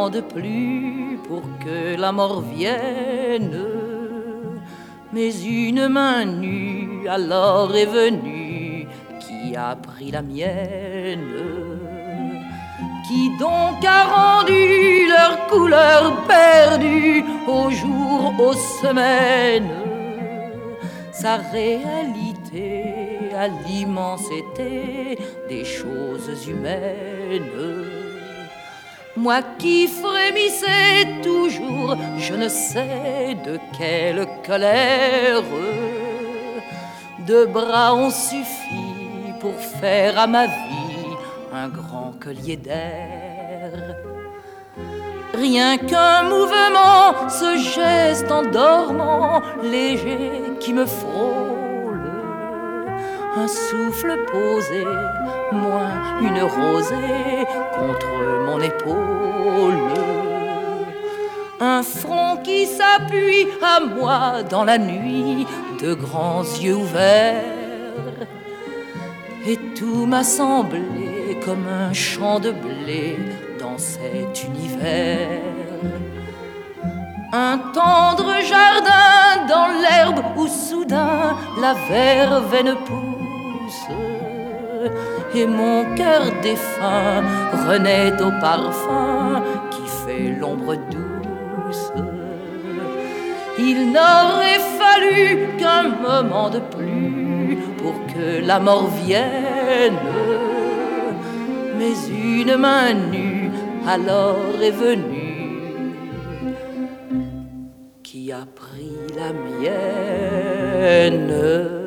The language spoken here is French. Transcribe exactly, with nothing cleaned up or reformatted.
moment de plus pour que la mort vienne. Mais une main nue alors est venue qui a pris la mienne. Qui donc a rendu leur couleur perdue aux jours, aux semaines, sa réalité à l'immensité des choses humaines. Moi qui frémissais toujours, je ne sais de quelle colère, deux bras ont suffi pour faire à ma vie un grand collier d'air. Rien qu'un mouvement, ce geste en dormant, léger qui me frôle, un souffle posé, moi une rosée contre mon épaule, un front qui s'appuie à moi dans la nuit, de grands yeux ouverts, et tout m'a semblé comme un champ de blé dans cet univers. Un tendre jardin dans l'herbe où soudain la verveine pousse, et mon cœur défunt renaît au parfum qui fait l'ombre douce. Il n'aurait fallu qu'un moment de plus pour que la mort vienne, mais une main nue alors est venue qui a pris la mienne.